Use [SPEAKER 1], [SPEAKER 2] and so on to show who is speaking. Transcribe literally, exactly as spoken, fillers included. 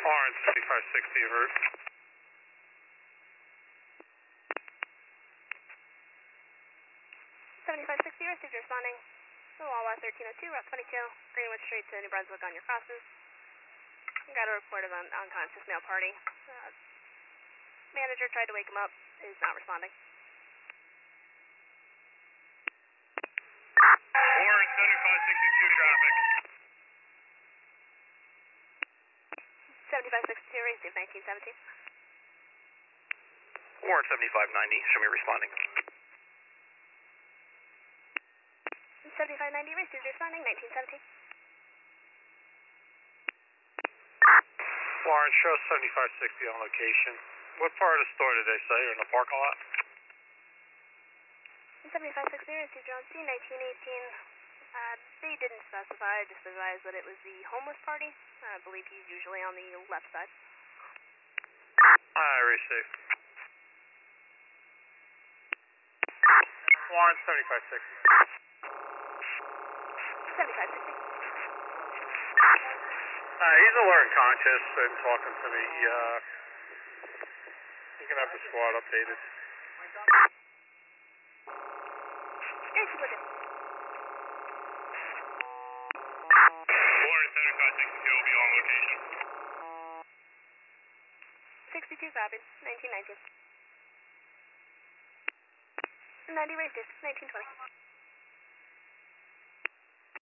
[SPEAKER 1] Orange seventy-five sixty en route.
[SPEAKER 2] seventy-five sixty, received your responding. The Wawa thirteen oh two, Route twenty-two, Greenwood Street to New Brunswick on your crosses. Got a report of an unconscious male party. Uh, manager tried to wake him up, is not responding.
[SPEAKER 1] Orange seventy-five sixty-two traffic.
[SPEAKER 2] seventy-five sixty-two, received nineteen seventeen.
[SPEAKER 1] Orange seventy-five ninety, show me responding.
[SPEAKER 2] seventy-five ninety, received responding, nineteen seventeen.
[SPEAKER 1] Orange, show seventy-five sixty on location. What part of the store did they say? You're in the parking lot?
[SPEAKER 2] seventy-five sixty, received John C, nineteen eighteen. Uh, they didn't specify, just advised that it was the homeless party. I believe he's usually on the left side.
[SPEAKER 1] Alright, receive. Orange seventy-five sixty.
[SPEAKER 2] seventy-five sixty.
[SPEAKER 1] Uh, he's alert and conscious and talking to me. Uh, you can have the squad updated.
[SPEAKER 2] Here's the booking.
[SPEAKER 1] Orange seventy-five sixty-two will be on location.
[SPEAKER 2] sixty-two copied, nineteen nineteen. ninety raced, nineteen twenty.